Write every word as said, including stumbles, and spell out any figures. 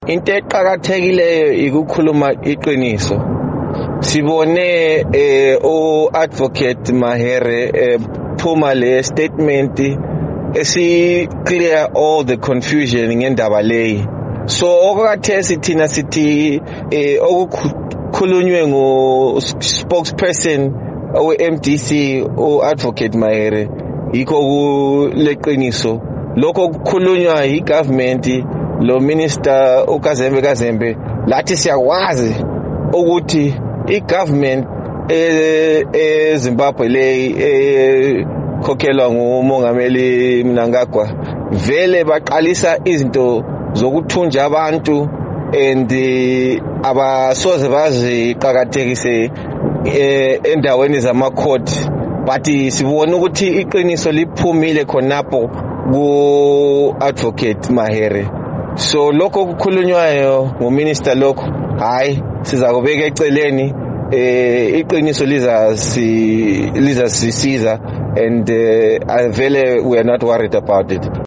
Into eqhakathekileyo ikukhuluma iqiniso. Sibone eh o advocate Mahere eh, phuma le statement esi clear all the confusion ngendaba leyi. So okwathesi thina sithi eh okukhulunywe ngo spokesperson o M D C o advocate Mahere yikho kuleqiniso. Lokho kukhulunywa yi government lo minister uKazembe Kazembe lathi siyakwazi ukuthi igovernment eZimbabwe le khokhelwa ngumongameli Mnangagwa vele baqalisa izinto zokuthunja abantu and abasoze baziqhakathekise endaweni zama-court but sibona ukuthi iqiniso liphumile khonapho ku-advocate Mahere. So lokho kukhulunywayo nguminister lokho hayi siza kubeka eceleni eh iqiniso liza si liza sisiza and uh, vele we are not worried about it.